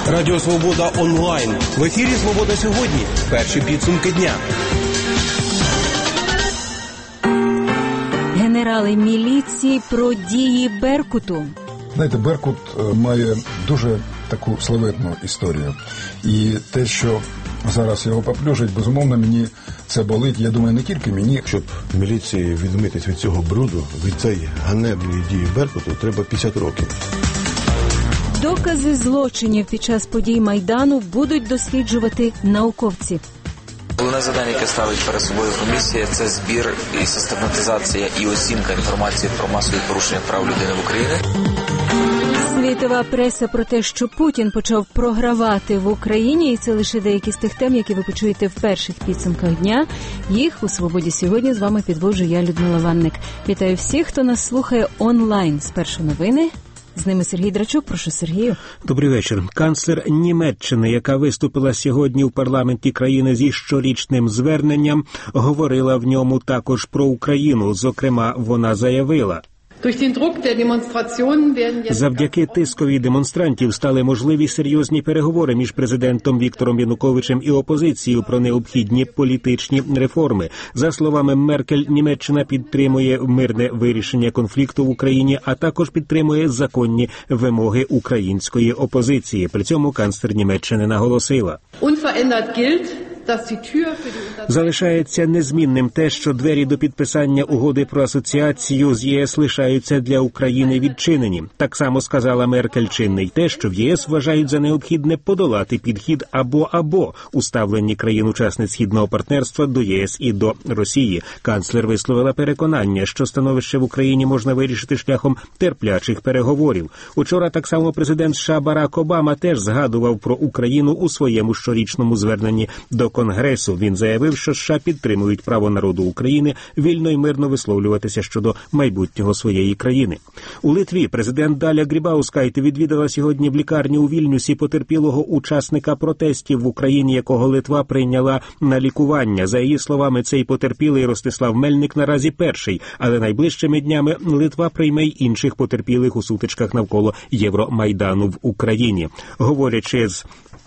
Радіо Свобода онлайн. В ефірі «Свобода сьогодні». Перші підсумки дня. Генерали міліції про дії Беркуту. Знаєте, Беркут має дуже таку славетну історію. І те, що зараз його поплюжать, безумовно, мені це болить. Я думаю, не тільки мені. Щоб міліції відмитись від цього бруду, від цієї ганебної дії Беркуту, треба 50 років. Докази злочинів під час подій Майдану будуть досліджувати науковці. Головне завдання, яке ставить перед собою комісія, це збір і систематизація і оцінка інформації про масові порушення прав людини в Україні. Світова преса про те, що Путін почав програвати в Україні, і це лише деякі з тих тем, які ви почуєте в перших підсумках дня. Їх у «Свободі сьогодні» з вами підводжу я, Людмила Ванник. Вітаю всіх, хто нас слухає онлайн. Спершу новини. З ними Сергій Драчук. Прошу, Сергію. Добрий вечір. Канцлер Німеччини, яка виступила сьогодні в парламенті країни зі щорічним зверненням, говорила в ньому також про Україну. Зокрема, вона заявила: завдяки тискові демонстрантів стали можливі серйозні переговори між президентом Віктором Януковичем і опозицією про необхідні політичні реформи. За словами Меркель, Німеччина підтримує мирне вирішення конфлікту в Україні, а також підтримує законні вимоги української опозиції. При цьому канцлер Німеччини наголосила: залишається незмінним те, що двері до підписання угоди про асоціацію з ЄС лишаються для України відчинені. Так само сказала Меркель, чинне й те, що в ЄС вважають за необхідне подолати підхід або-або у ставленні країн-учасниць Східного партнерства до ЄС і до Росії. Канцлер висловила переконання, що становище в Україні можна вирішити шляхом терплячих переговорів. Учора так само президент США Барак Обама теж згадував про Україну у своєму щорічному зверненні до Конгресу. Він заявив, що США підтримують право народу України вільно і мирно висловлюватися щодо майбутнього своєї країни. У Литві президент Даля Грібаускайте відвідала сьогодні в лікарні у Вільнюсі потерпілого учасника протестів в Україні, якого Литва прийняла на лікування. За її словами, цей потерпілий Ростислав Мельник наразі перший, але найближчими днями Литва прийме й інших потерпілих у сутичках навколо Євромайдану в Україні. Говорячи з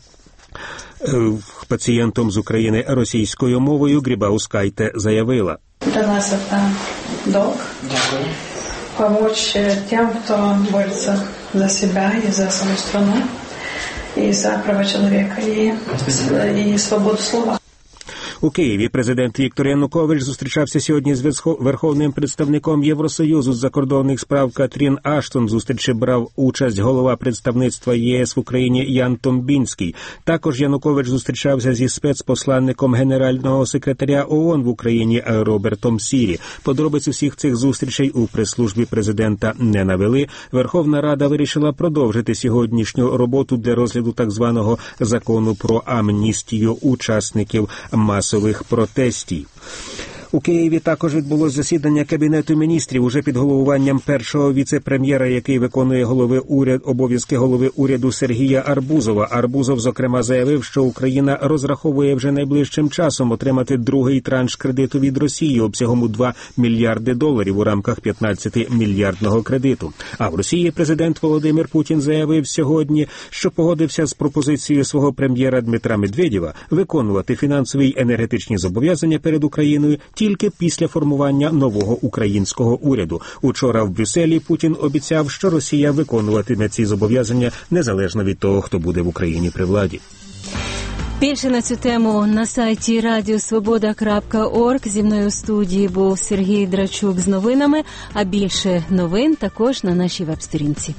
пацієнтом з України російською мовою, Грібаускайте заявила: для нас це долг допомогти тим, хто бореться за себе і за свою страну, і за права чоловіка, і свободу слова. У Києві президент Віктор Янукович зустрічався сьогодні з верховним представником Євросоюзу з закордонних справ Катрін Аштон. В зустрічі брав участь голова представництва ЄС в Україні Ян Томбінський. Також Янукович зустрічався зі спецпосланником генерального секретаря ООН в Україні Робертом Сірі. Подробиць усіх цих зустрічей у прес-службі президента не навели. Верховна Рада вирішила продовжити сьогоднішню роботу для розгляду так званого закону про амністію учасників масових протестів. У Києві також відбулось засідання Кабінету міністрів уже під головуванням першого віце-прем'єра, який виконує обов'язки голови уряду Сергія Арбузова. Арбузов, зокрема, заявив, що Україна розраховує вже найближчим часом отримати другий транш кредиту від Росії обсягом у $2 мільярди у рамках 15-мільярдного кредиту. А в Росії президент Володимир Путін заявив сьогодні, що погодився з пропозицією свого прем'єра Дмитра Медведєва виконувати фінансові й енергетичні зобов'язання перед Україною тільки після формування нового українського уряду. Учора в Брюсселі Путін обіцяв, що Росія виконуватиме ці зобов'язання незалежно від того, хто буде в Україні при владі. Більше на цю тему на сайті radiosvoboda.org. Зі мною у студії був Сергій Драчук з новинами, а більше новин також на нашій веб-сторінці.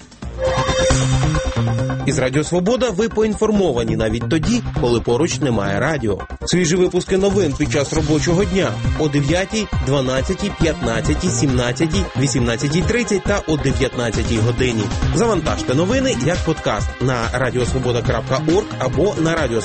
Із Радіо Свобода ви поінформовані навіть тоді, коли поруч немає радіо. Свіжі випуски новин під час робочого дня о 9, 12, 15, 17, 18:30 та о 19 годині. Завантажте новини як подкаст на radiosvoboda.org або на radiosvoboda.mobi. 'Свобода'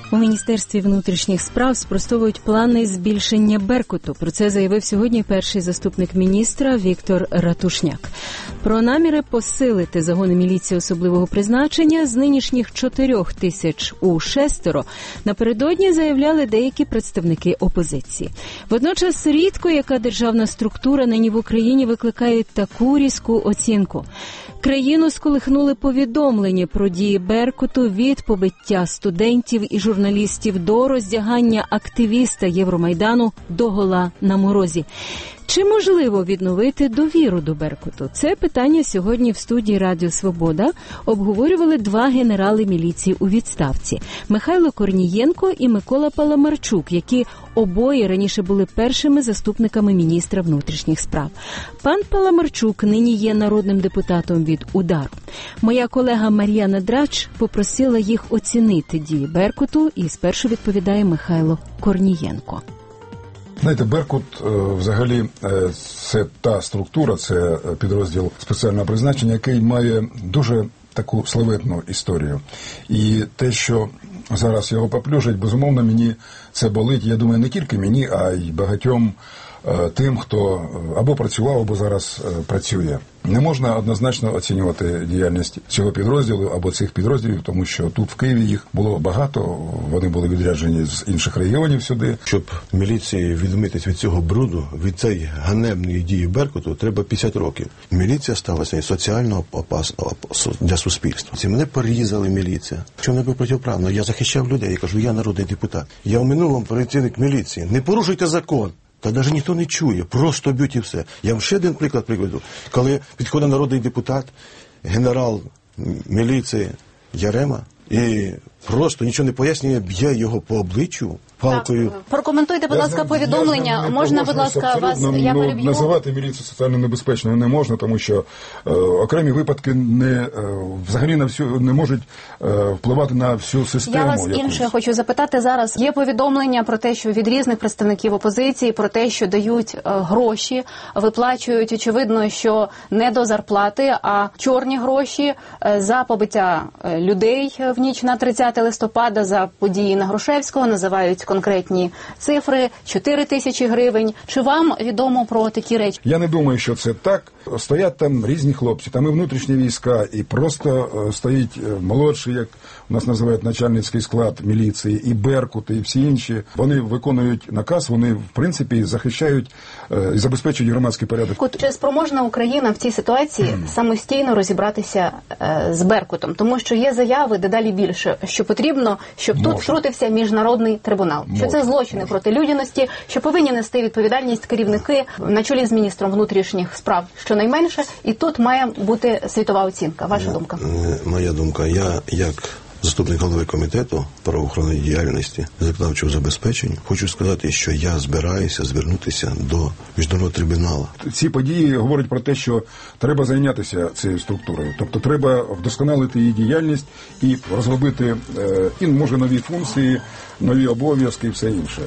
У Міністерстві внутрішніх справ спростовують плани збільшення «Беркуту». Про це заявив сьогодні перший заступник міністра Віктор Ратушняк. Про наміри посилити загони міліції особливого призначення з нинішніх 4 тисяч у 6 напередодні заявляли деякі представники опозиції. Водночас рідко яка державна структура нині в Україні викликає таку різку оцінку. Країну сколихнули повідомлення про дії «Беркуту» від побиття студентів і журналістів до роздягання активіста Євромайдану догола на морозі. Чи можливо відновити довіру до «Беркуту»? Це питання сьогодні в студії Радіо Свобода обговорювали два генерали міліції у відставці – Михайло Корнієнко і Микола Паламарчук, які обоє раніше були першими заступниками міністра внутрішніх справ. Пан Паламарчук нині є народним депутатом від «Удару». Моя колега Мар'яна Драч попросила їх оцінити дії «Беркуту» і спершу відповідає Михайло Корнієнко. Знаєте, «Беркут» взагалі це та структура, це підрозділ спеціального призначення, який має дуже таку славетну історію. І те, що зараз його поплюжать, безумовно, мені це болить, я думаю, не тільки мені, а й багатьом тим, хто або працював, або зараз працює. Не можна однозначно оцінювати діяльність цього підрозділу або цих підрозділів, тому що тут в Києві їх було багато, вони були відряджені з інших регіонів сюди. Щоб міліції відмитись від цього бруду, від цієї ганебної дії «Беркуту», треба 50 років. Міліція сталася соціально опасна для суспільства. Ці мене порізали міліція. Що не був протиправно? Я захищав людей, я кажу, я народний депутат. Я в минулому працівник міліції. Не порушуйте закон. Та навіть ніхто не чує, просто б'ють і все. Я вам ще один приклад приведу. Коли підходить народний депутат, генерал міліції Ярема, і просто нічого не пояснює, б'є його по обличчю палкою. Так. Прокоментуйте, будь ласка, повідомлення. Можна, будь ласка, вас, я переб'ю? Називати міліцію соціально небезпечною не можна, тому що окремі випадки взагалі не можуть впливати на всю систему. Я вас інше хочу запитати зараз. Є повідомлення про те, що від різних представників опозиції, про те, що дають гроші, виплачують, очевидно, що не до зарплати, а чорні гроші за побиття людей в ніч на 30 листопада, за події на Грушевського, називають конкретні цифри, 4 тисячі гривень. Чи вам відомо про такі речі? Я не думаю, що це так. Стоять там різні хлопці, там і внутрішні війська, і просто стоїть молодший, як у нас називають начальницький склад міліції, і «Беркут», і всі інші. Вони виконують наказ, вони, в принципі, захищають і забезпечують громадський порядок. Чи спроможна Україна в цій ситуації самостійно розібратися з «Беркутом»? Тому що є заяви дедалі більше, що потрібно, щоб тут втрутився міжнародний трибунал. Що це злочини проти людяності, що повинні нести відповідальність керівники на чолі з міністром внутрішніх справ щонайменше, і тут має бути світова оцінка. Ваша думка? Моя думка. Я, як заступник голови комітету правоохоронної діяльності, законодавчого забезпечення, хочу сказати, що я збираюся звернутися до міжнародного трибуналу. Ці події говорять про те, що треба зайнятися цією структурою. Тобто треба вдосконалити її діяльність і розробити, і, може, нові функції, нові обов'язки і все інше.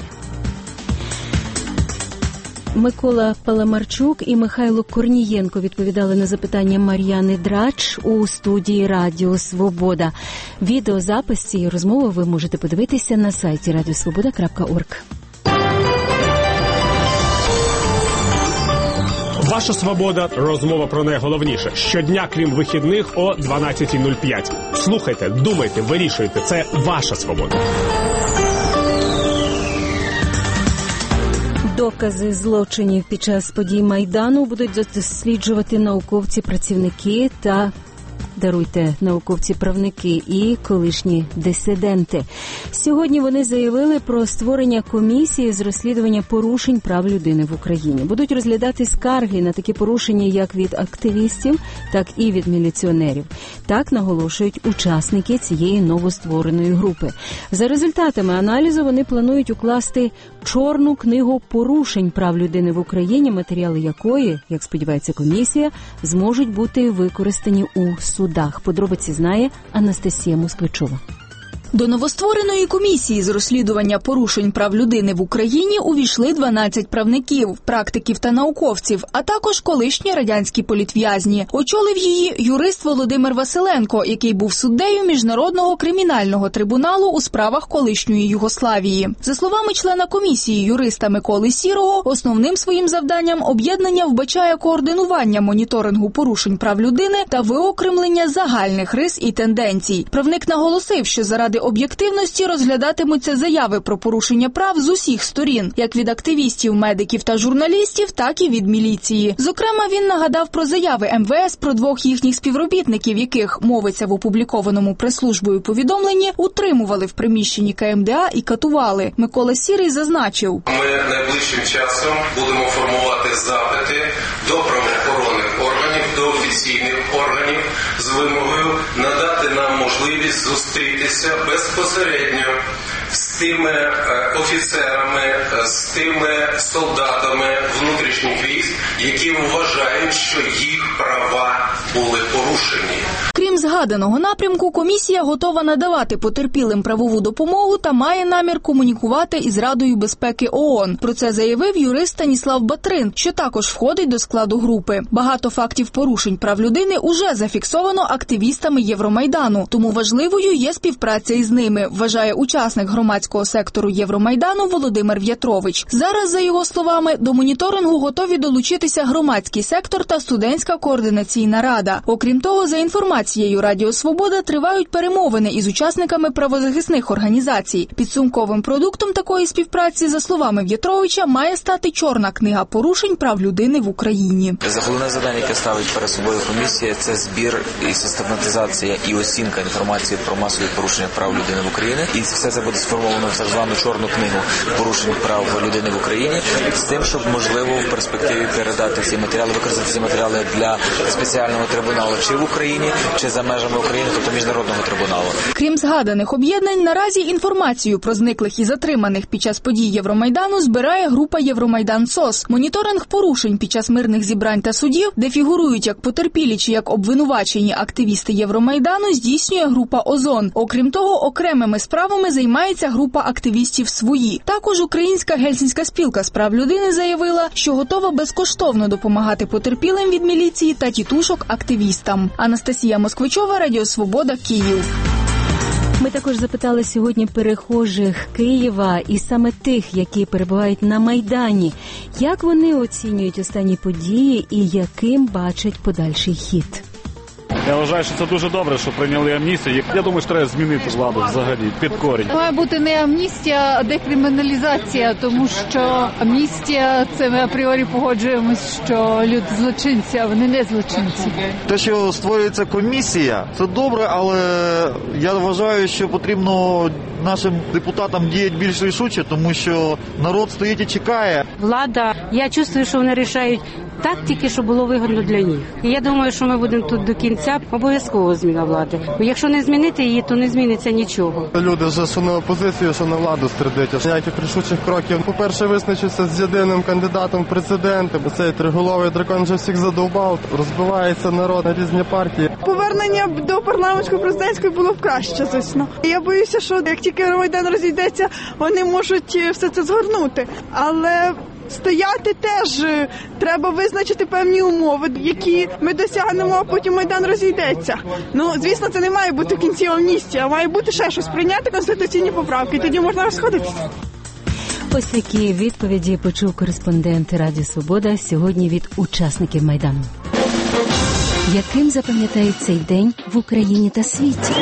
Микола Паламарчук і Михайло Корнієнко відповідали на запитання Мар'яни Драч у студії Радіо Свобода. Відеозапис цієї розмови ви можете подивитися на сайті radiosvoboda.org. Ваша свобода. Розмова про найголовніше. Щодня, крім вихідних, о 12:05. Слухайте, думайте, вирішуйте. Це ваша свобода. Докази злочинів під час подій Майдану будуть досліджувати науковці-працівники та науковці-правники і колишні дисиденти. Сьогодні вони заявили про створення комісії з розслідування порушень прав людини в Україні. Будуть розглядати скарги на такі порушення як від активістів, так і від міліціонерів. Так наголошують учасники цієї новоствореної групи. За результатами аналізу вони планують укласти чорну книгу порушень прав людини в Україні, матеріали якої, як сподівається комісія, зможуть бути використані у судах. Подробиці знає Анастасія Москвичова. До новоствореної комісії з розслідування порушень прав людини в Україні увійшли 12 правників, практиків та науковців, а також колишні радянські політв'язні. Очолив її юрист Володимир Василенко, який був суддею Міжнародного кримінального трибуналу у справах колишньої Югославії. За словами члена комісії юриста Миколи Сірого, основним своїм завданням об'єднання вбачає координування моніторингу порушень прав людини та виокремлення загальних рис і тенденцій. Правник наголосив, що заради об'єктивності розглядатимуться заяви про порушення прав з усіх сторін, як від активістів, медиків та журналістів, так і від міліції. Зокрема, він нагадав про заяви МВС про двох їхніх співробітників, яких, мовиться в опублікованому прес-службою повідомленні, утримували в приміщенні КМДА і катували. Микола Сірий зазначив: ми найближчим часом будемо формувати запити до правоохоронних органів, до офіційних органів з вимогою надати нам можливість зустрітися безпосередньо з тими офіцерами, з тими солдатами внутрішніх військ, які вважають, що їх права були порушені. Крім згаданого напрямку, комісія готова надавати потерпілим правову допомогу та має намір комунікувати із Радою безпеки ООН. Про це заявив юрист Станіслав Батрин, що також входить до складу групи. Багато фактів порушень прав людини уже зафіксовано активістами Євромайдану, тому важливою є співпраця із ними, вважає учасник громадського сектору Євромайдану Володимир В'ятрович. Зараз, за його словами, до моніторингу готові долучитися громадський сектор та студентська координаційна рада. Окрім того, за інформацією Радіо Свобода, тривають перемовини із учасниками правозахисних організацій. Підсумковим продуктом такої співпраці, за словами В'ятровича, має стати чорна книга порушень прав людини в Україні. Головне завдання, яке ставить перед собою комісія, це збір і систематизація і оцінка інформації про масові порушення прав людини в Україні. І все це буде сформовано в так звану чорну книгу порушень прав людини в Україні, з тим, щоб можливо в перспективі передати ці матеріали, використати ці матеріали для спеціального трибуналу чи в Україні, чи за межами України, тобто міжнародного трибуналу. Крім згаданих об'єднань, наразі інформацію про зниклих і затриманих під час подій Євромайдану збирає група Євромайдан СОС. Моніторинг порушень під час мирних зібрань та судів, де фігурують як потерпілі чи як обвинувачені активісти Євромайдану, здійснює група ОЗОН. Окрім того, окремими справами займається група активістів «Свої». Також Українська Гельсінська спілка з прав людини заявила, що готова безкоштовно допомагати потерпілим від міліції та тітушок активістам. Анастасія Москвичова, Радіо Свобода, Київ. Ми також запитали сьогодні перехожих Києва і саме тих, які перебувають на Майдані. Як вони оцінюють останні події і яким бачать подальший хід? Я вважаю, що це дуже добре, що прийняли амністію. Я думаю, що треба змінити владу взагалі під корінь. Має бути не амністія, а декриміналізація, тому що амністія – це ми апріорі погоджуємось, що люди злочинці, а вони не злочинці. Те, що створюється комісія, це добре, але я вважаю, що потрібно нашим депутатам діяти більш рішуче, тому що народ стоїть і чекає. Влада, я чувствую, що вони рішають так тільки, що було вигідно для них. І я думаю, що ми будемо тут до кінця, обов'язково зміна влади. Бо якщо не змінити її, то не зміниться нічого. Люди вже що на опозицію, що на владу страдить. Ніяких рішучих кроків. По-перше, визначився з єдиним кандидатом в президенти, бо цей триголовий дракон вже всіх задовбав. Розбивається народ на різні партії. Повернення до парламентсько-президентської було б краще, звісно. Я боюся, що як тільки Євромайдан розійдеться, вони можуть все це згорнути. Але стояти теж треба визначити певні умови, які ми досягнемо, а потім Майдан розійдеться. Звісно, це не має бути в кінці амністія, а має бути ще щось, прийняти конституційні поправки, і тоді можна розходитися. Ось такі відповіді почув кореспондент Радіо Свобода сьогодні від учасників Майдану. Яким запам'ятають цей день в Україні та світі?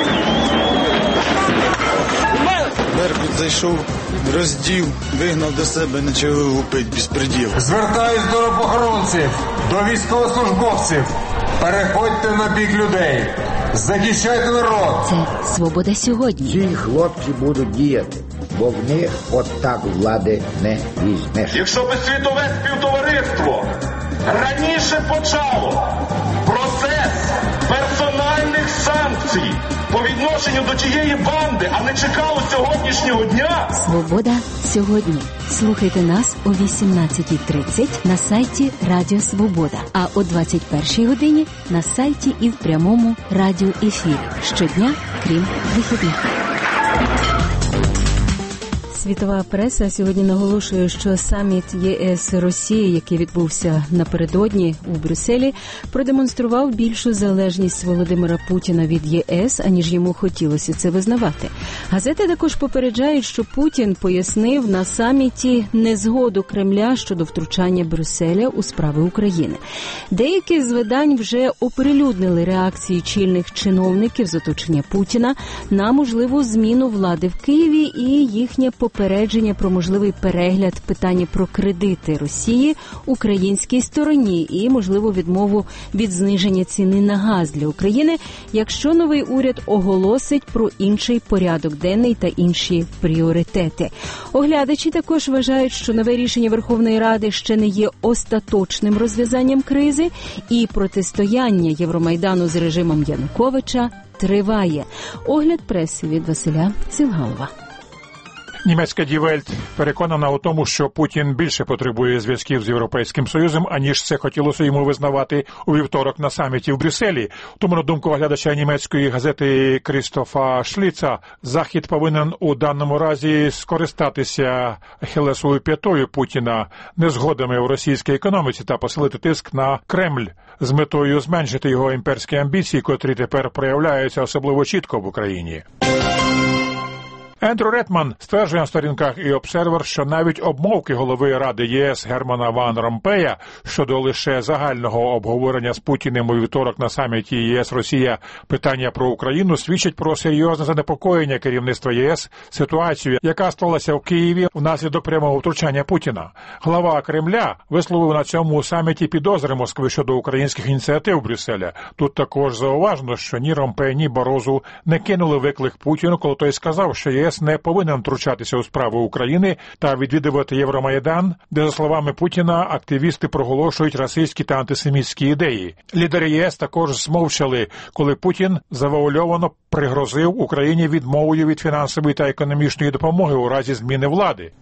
Беркут зайшов, роздів, вигнав до себе, почав гупить безпреділ. Звертаюсь до охоронців, до військовослужбовців. Переходьте на бік людей. Захищайте народ. Це «Свобода сьогодні». Ці хлопці будуть діяти, бо в них от так влади не візьмеш. Якщо би світове співтовариство раніше почало процес персональних санкцій по відношенню до тієї банди, а не чекало сьогоднішнього дня. «Свобода сьогодні». Слухайте нас о 18:30 на сайті Радіо Свобода, а о 21:00 годині на сайті і в прямому радіоефірі. Щодня, крім вихідних. Світова преса сьогодні наголошує, що саміт ЄС-Росії, який відбувся напередодні у Брюсселі, продемонстрував більшу залежність Володимира Путіна від ЄС, аніж йому хотілося це визнавати. Газети також попереджають, що Путін пояснив на саміті незгоду Кремля щодо втручання Брюсселя у справи України. Деякі з видань вже оприлюднили реакції чільних чиновників з оточення Путіна на можливу зміну влади в Києві і їхнє попередження про можливий перегляд питання про кредити Росії українській стороні і, можливо, відмову від зниження ціни на газ для України, якщо новий уряд оголосить про інший порядок денний та інші пріоритети. Оглядачі також вважають, що нове рішення Верховної Ради ще не є остаточним розв'язанням кризи, і протистояння Євромайдану з режимом Януковича триває. Огляд преси від Василя Зілгалова. Німецька Die Welt переконана у тому, що Путін більше потребує зв'язків з Європейським Союзом, аніж це хотілося йому визнавати у вівторок на саміті в Брюсселі. Тому, на думку оглядача німецької газети Крістофа Шліца, Захід повинен у даному разі скористатися ахіллесовою п'ятою Путіна незгодами в російській економіці та посилити тиск на Кремль з метою зменшити його імперські амбіції, котрі тепер проявляються особливо чітко в Україні. Ендрю Ретман стверджує на сторінках і Обсервер, що навіть обмовки голови Ради ЄС Германа Ван Ромпея щодо лише загального обговорення з Путіним у вівторок на саміті ЄС-Росія питання про Україну свідчить про серйозне занепокоєння керівництва ЄС ситуацією, яка сталася в Києві внаслідок прямого втручання Путіна. Глава Кремля висловив на цьому саміті підозри Москви щодо українських ініціатив Брюсселя. Тут також зауважено, що ні Ромпей, ні Барозу не кинули виклик Путіну, коли той сказав, що ЄС не повинен втручатися у справи України та відвідувати Євромайдан, де, за словами Путіна, активісти проголошують расистські та антисемітські ідеї. Лідери ЄС також змовчали, коли Путін завуальовано пригрозив Україні відмовою від фінансової та допомоги у разі зміни влади.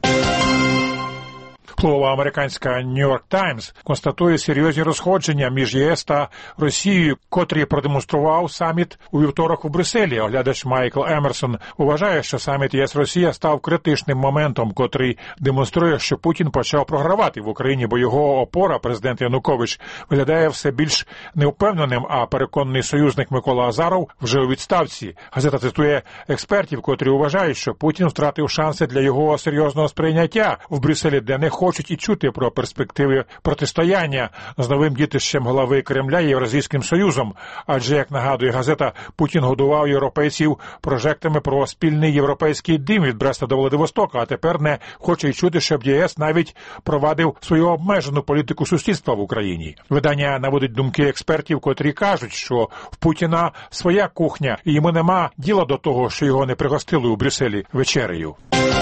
Впливова американська New York Times констатує серйозні розходження між ЄС та Росією, котрі продемонстрував саміт у вівторок у Брюсселі. Оглядач Майкл Емерсон вважає, що саміт ЄС-Росія став критичним моментом, котрий демонструє, що Путін почав програвати в Україні, бо його опора, президент Янукович, виглядає все більш невпевненим, а переконаний союзник Микола Азаров вже у відставці. Газета цитує експертів, котрі вважають, що Путін втратив шанси для його серйозного сприйняття в Брюсселі, де не хочуть і чути про перспективи протистояння з новим дітищем голови Кремля і Євразійським Союзом. Адже, як нагадує газета, Путін годував європейців прожектами про спільний європейський дім від Бреста до Владивостока, а тепер не хоче й чути, щоб ЄС навіть провадив свою обмежену політику сусідства в Україні. Видання наводить думки експертів, котрі кажуть, що в Путіна своя кухня, і йому нема діла до того, що його не пригостили у Брюсселі вечерею.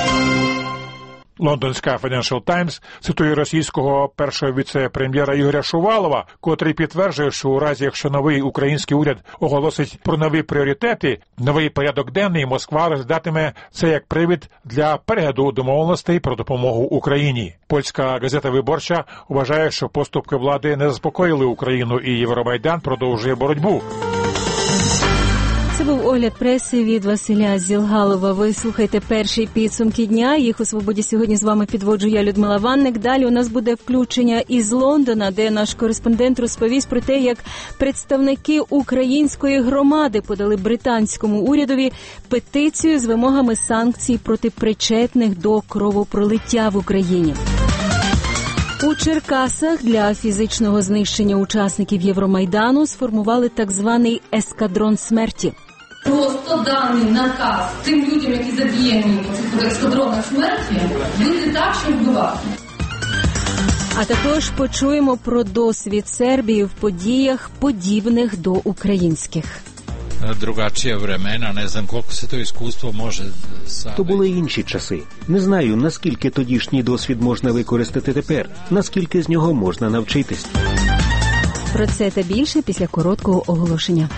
Лондонська Financial Times цитує російського першого віце-прем'єра Ігоря Шувалова, котрий підтверджує, що у разі, якщо новий український уряд оголосить про нові пріоритети, новий порядок денний, Москва розглядатиме це як привід для перегляду домовленостей про допомогу Україні. Польська газета «Виборча» вважає, що поступки влади не заспокоїли Україну і Євромайдан продовжує боротьбу. Це був огляд преси від Василя Зілгалова. Ви слухаєте перші підсумки дня. Їх у «Свободі» сьогодні з вами підводжу я, Людмила Ванник. Далі у нас буде включення із Лондона, де наш кореспондент розповість про те, як представники української громади подали британському урядові петицію з вимогами санкцій проти причетних до кровопролиття в Україні. У Черкасах для фізичного знищення учасників Євромайдану сформували так званий ескадрон смерті. Просто даний наказ тим людям, які задіяні в цих ескадронах смерті, вийде так, що вбивати. А також почуємо про досвід Сербії в подіях, подібних до українських. Drugačija vremena, ne znam koliko se to iskustvo može... То були інші часи. Не знаю, наскільки тодішній досвід можна використати тепер, наскільки з нього можна навчитись. Про це та більше після короткого оголошення.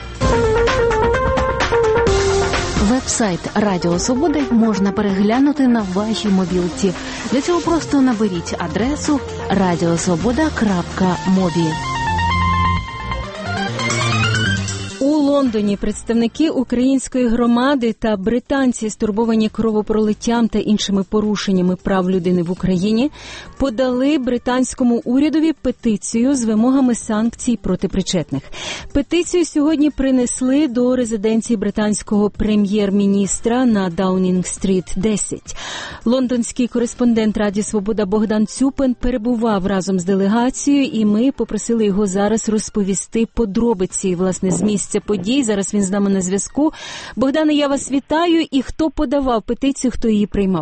Веб-сайт Радіо Свобода можна переглянути на вашій мобілці. Для цього просто наберіть адресу radiosvoboda.mobi. У Лондоні представники української громади та британці, стурбовані кровопролиттям та іншими порушеннями прав людини в Україні, подали британському урядові петицію з вимогами санкцій проти причетних. Петицію сьогодні принесли до резиденції британського прем'єр-міністра на Даунінг-стріт 10. Лондонський кореспондент Радіо Свобода Богдан Цюпин перебував разом з делегацією, і ми попросили його зараз розповісти подробиці, власне, з місця подій. Зараз він з нами на зв'язку. Богдане, я вас вітаю. І хто подавав петицію, хто її приймав?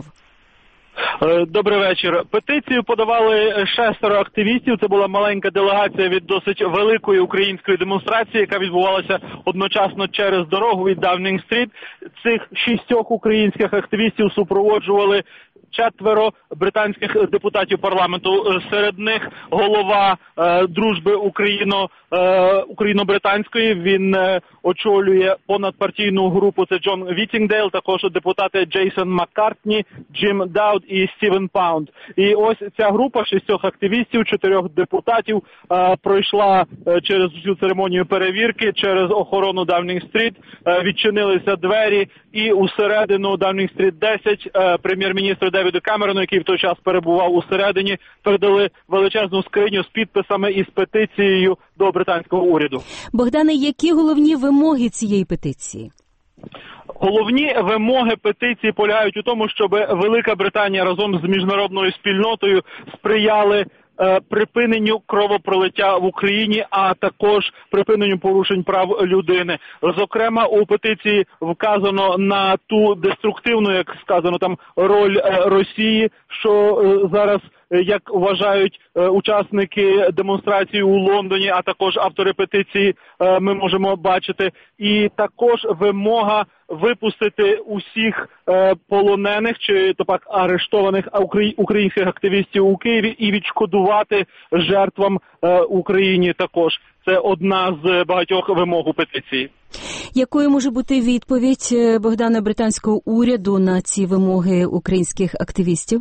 Добрий вечір. Петицію подавали 6 активістів. Це була маленька делегація від досить великої української демонстрації, яка відбувалася одночасно через дорогу від Даунінг-стріт. Цих 6 українських активістів супроводжували 4 британських депутатів парламенту. Серед них голова дружби україно-британської. Він очолює понадпартійну групу. Це Джон Вітінгдейл, також депутати Джейсон Маккартні, Джим Дауд і Стівен Паунд. І ось ця група 6 активістів, 4 депутатів пройшла через цю церемонію перевірки, через охорону Даунінг-стріт, відчинилися двері, і усередину Даунінг-стріт 10 прем'єр-міністру Девіду Камерону, який в той час перебував усередині, передали величезну скриню з підписами і з петицією до британського уряду. Богдане, які головні вимоги цієї петиції? Головні вимоги петиції полягають у тому, щоб Велика Британія разом з міжнародною спільнотою сприяли припиненню кровопролиття в Україні, а також припиненню порушень прав людини. Зокрема, у петиції вказано на ту деструктивну, як сказано там, роль Росії, що зараз, як вважають учасники демонстрації у Лондоні, а також автори петиції, ми можемо бачити. І також вимога випустити усіх полонених чи то пак арештованих українських активістів у Києві і відшкодувати жертвам Україні також. Це одна з багатьох вимог у петиції. Якою може бути відповідь, Богдана, британського уряду на ці вимоги українських активістів?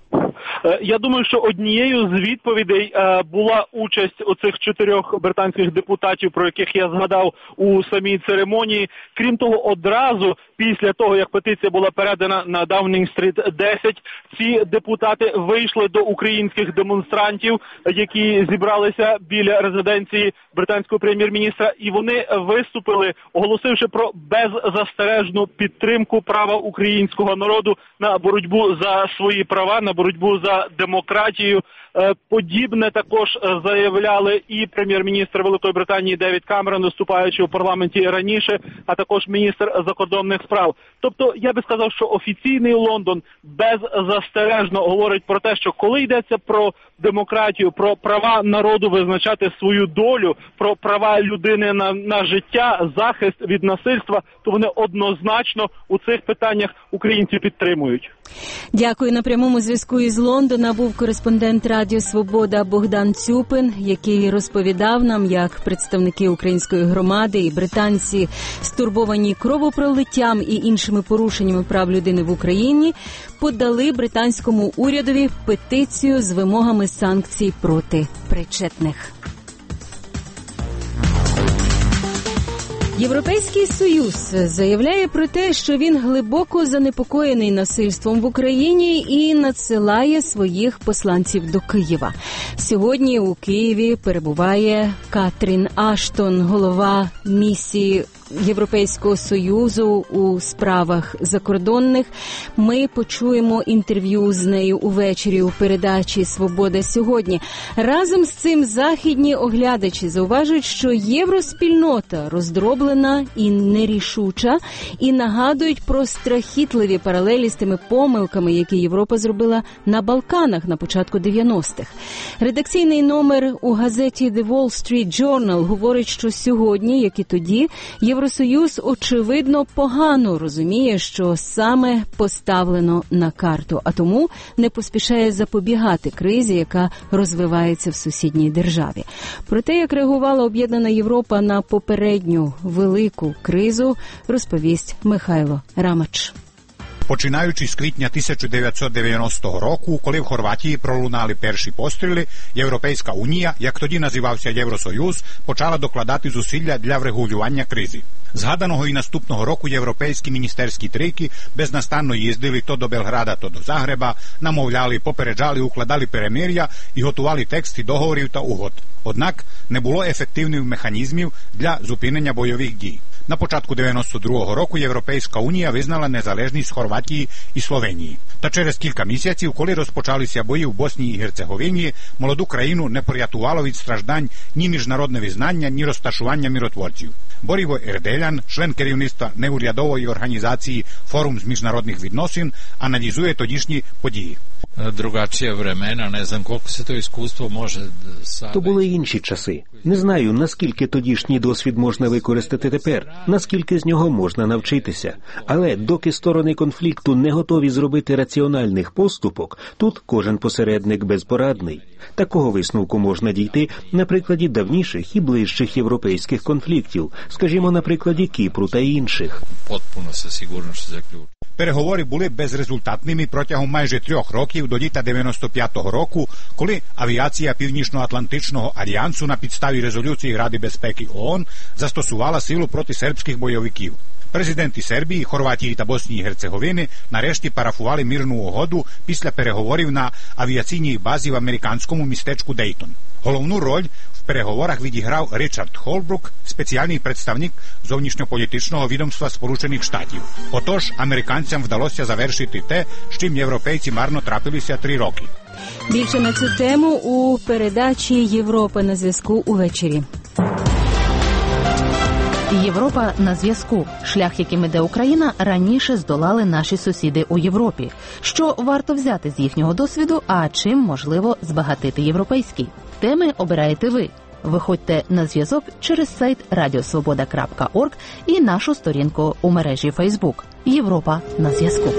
Я думаю, що однією з відповідей була участь оцих 4 британських депутатів, про яких я згадав у самій церемонії. Крім того, одразу після того, як петиція була передана на Даунінг-стріт 10, ці депутати вийшли до українських демонстрантів, які зібралися біля резиденції британського прем'єр-міністра, і вони виступили, оголосивши про беззастережну підтримку права українського народу на боротьбу за свої права, на боротьбу за демократію. Подібне також заявляли і прем'єр-міністр Великої Британії Девід Камерон, виступаючи у парламенті раніше, а також міністр закордонних справ. Тобто, я би сказав, що офіційний Лондон беззастережно говорить про те, що коли йдеться про демократію, про права народу визначати свою долю, про права людини на життя, захист від насильства, то вони однозначно у цих питаннях українці підтримують. Дякую. На прямому зв'язку із Лондона був кореспондент Радіо Свобода Богдан Цюпин, який розповідав нам, як представники української громади і британці, стурбовані кровопролиттям і іншими порушеннями прав людини в Україні, подали британському урядові петицію з вимогами санкцій проти причетних. Європейський Союз заявляє про те, що він глибоко занепокоєний насильством в Україні і надсилає своїх посланців до Києва. Сьогодні у Києві перебуває Катрін Аштон, голова місії Європейського Союзу у справах закордонних. Ми почуємо інтерв'ю з нею увечері у передачі «Свобода сьогодні». Разом з цим західні оглядачі зауважують, що євроспільнота роздроблена і нерішуча, і нагадують про страхітливі паралелі з тими помилками, які Європа зробила на Балканах на початку 90-х. Редакційний номер у газеті The Wall Street Journal говорить, що сьогодні, як і тоді, Євросоюз, очевидно, погано розуміє, що саме поставлено на карту, а тому не поспішає запобігати кризі, яка розвивається в сусідній державі. Про те, як реагувала об'єднана Європа на попередню велику кризу, розповість Михайло Рамач. Починаючи з квітня 1990 року, коли в Хорватії пролунали перші постріли, Європейська Унія, як тоді називався Євросоюз, почала докладати зусилля для врегулювання кризи. Згаданого і наступного року європейські міністерські трійки безнастанно їздили то до Белграда, то до Загреба, намовляли, попереджали, укладали перемир'я і готували тексти договорів та угод. Однак не було ефективних механізмів для зупинення бойових дій. На початку 92-го року Європейська Унія визнала незалежність Хорватії і Словенії. Та через кілька місяців, коли розпочалися бої в Боснії і Герцеговині, молоду країну не порятувало від страждань ні міжнародне визнання, ні розташування миротворців. Боріво Ерделян, член керівництва неурядової організації «Форум з міжнародних відносин», аналізує тодішні події. Drugačija vremena, ne znam koliko se to iskustvo može sada... То були інші часи. Не знаю, наскільки тодішній досвід можна використати тепер, наскільки з нього можна навчитися. Але доки сторони конфлікту не готові зробити раціональних поступок, тут кожен посередник безпорадний. Такого висновку можна дійти на прикладі давніших і ближчих європейських конфліктів, скажімо, на прикладі Кіпру та інших. Potpuno se sigurno što zaključuje. Переговори були безрезультатними протягом майже 3 років до літа 95-го року, коли авіація Північно-Атлантичного альянсу на підставі резолюції Ради безпеки ООН застосувала силу проти сербських бойовиків. Президенти Сербії, Хорватії та Боснії і Герцеговини нарешті парафували мирну угоду після переговорів на авіаційній базі в американському містечку Дейтон. Головну роль в переговорах відіграв Річард Холбрук, спеціальний представник зовнішньополітичного відомства Сполучених Штатів. Отож, американцям вдалося завершити те, з чим європейці марно трапилися 3 роки. Більше на цю тему у передачі «Європа на зв'язку» увечері. Європа на зв'язку. Шлях, яким іде Україна, раніше здолали наші сусіди у Європі. Що варто взяти з їхнього досвіду, а чим можливо збагатити європейський? Теми обираєте ви. Виходьте на зв'язок через сайт radiosvoboda.org і нашу сторінку у мережі Facebook «Європа на зв'язку».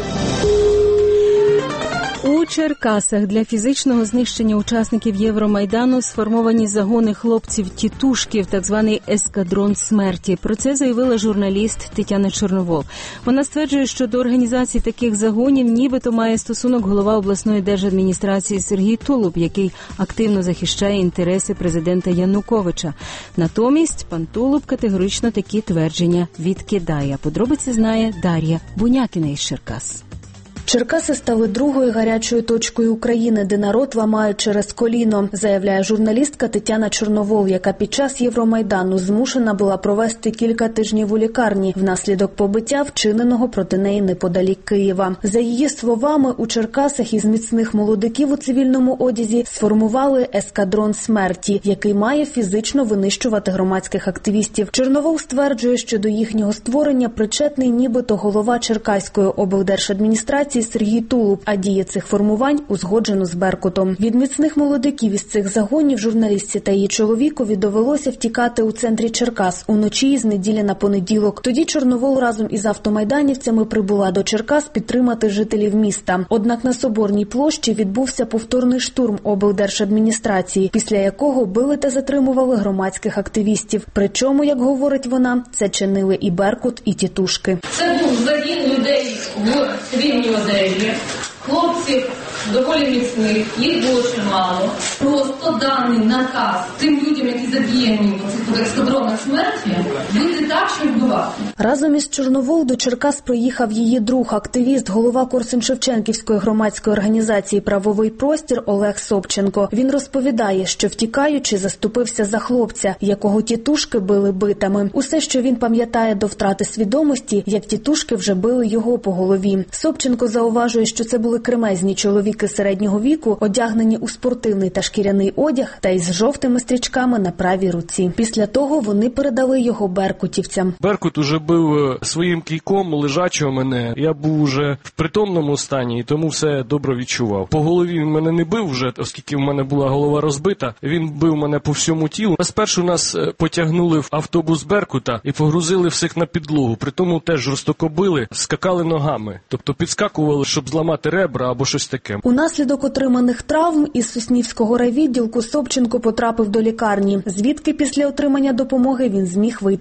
У Черкасах для фізичного знищення учасників Євромайдану сформовані загони хлопців-тітушків, так званий ескадрон смерті. Про це заявила журналіст Тетяна Чорновол. Вона стверджує, що до організації таких загонів нібито має стосунок голова обласної держадміністрації Сергій Тулуб, який активно захищає інтереси президента Януковича. Натомість пан Тулуб категорично такі твердження відкидає. Подробиці знає Дар'я Бунякіна із Черкас. Черкаси стали другою гарячою точкою України, де народ ламають через коліно, заявляє журналістка Тетяна Чорновол, яка під час Євромайдану змушена була провести кілька тижнів у лікарні внаслідок побиття, вчиненого проти неї неподалік Києва. За її словами, у Черкасах із міцних молодиків у цивільному одязі сформували ескадрон смерті, який має фізично винищувати громадських активістів. Чорновол стверджує, що до їхнього створення причетний нібито голова Черкаської облдержадміністрації Сергій Тулуб, а дії цих формувань узгоджено з Беркутом. Від міцних молодиків із цих загонів журналістці та її чоловікові довелося втікати у центрі Черкас уночі з неділі на понеділок. Тоді Чорновол разом із автомайданівцями прибула до Черкас підтримати жителів міста. Однак на Соборній площі відбувся повторний штурм облдержадміністрації, після якого били та затримували громадських активістів. Причому, як говорить вона, це чинили і Беркут, і тітушки. Це був загін людей в цивільній одежі, хлопців доволі міцних, їх було чимало. Просто даний наказ тим людям, які задіяні в цих ескадронах смерті, бити так, що вбивати. Разом із Чорновол до Черкас приїхав її друг, активіст, голова Корсунь-Шевченківської громадської організації «Правовий простір» Олег Собченко. Він розповідає, що втікаючи, заступився за хлопця, якого тітушки били битами. Усе, що він пам'ятає до втрати свідомості, як тітушки вже били його по голові. Собченко зауважує, що це були кремезні чоловіки середнього віку, одягнені у спортивний та шкіряний одяг та із жовтими стрічками на правій руці. Після того вони передали його беркутівцям. Беркут уже бив своїм кійком лежачого мене. Я був уже в притомному стані і тому все добре відчував. По голові він мене не бив вже, оскільки в мене була голова розбита. Він бив мене по всьому тілу. Спершу нас потягнули в автобус Беркута і погрузили всіх на підлогу. При тому теж жорстоко били, скакали ногами. Тобто підскакували, щоб зламати ребра або щось таке. Унаслідок отриманих травм із Соснівського райвідділку Собченко потрапив до лікарні, звідки після отримання допомоги він зміг вийти на волю.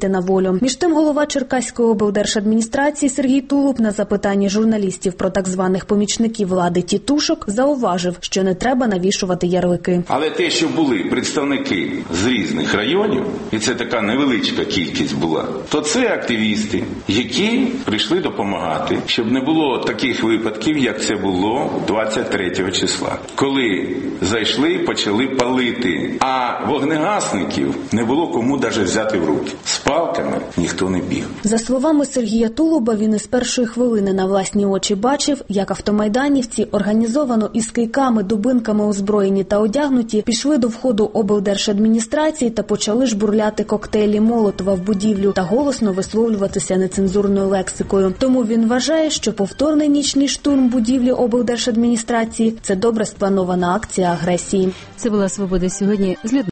контролем. Між тим, голова Черкаської облдержадміністрації Сергій Тулуб на запитанні журналістів про так званих помічників влади тітушок зауважив, що не треба навішувати ярлики. Але те, що були представники з різних районів, і це така невеличка кількість була, то це активісти, які прийшли допомагати, щоб не було таких випадків, як це було 23 числа, коли зайшли і почали палити, а вогнегасників не було кому навіть взяти в руки. З палками ніхто не біг. За словами Сергія Тулуба, він із першої хвилини на власні очі бачив, як автомайданівці, організовано із кийками, дубинками озброєні та одягнуті, пішли до входу облдержадміністрації та почали жбурляти коктейлі Молотова в будівлю та голосно висловлюватися нецензурною лексикою. Тому він вважає, що повторний нічний штурм будівлі облдержадміністрації – це добре спланована акція агресії. Це була «Свобода сьогодні» з Людмилою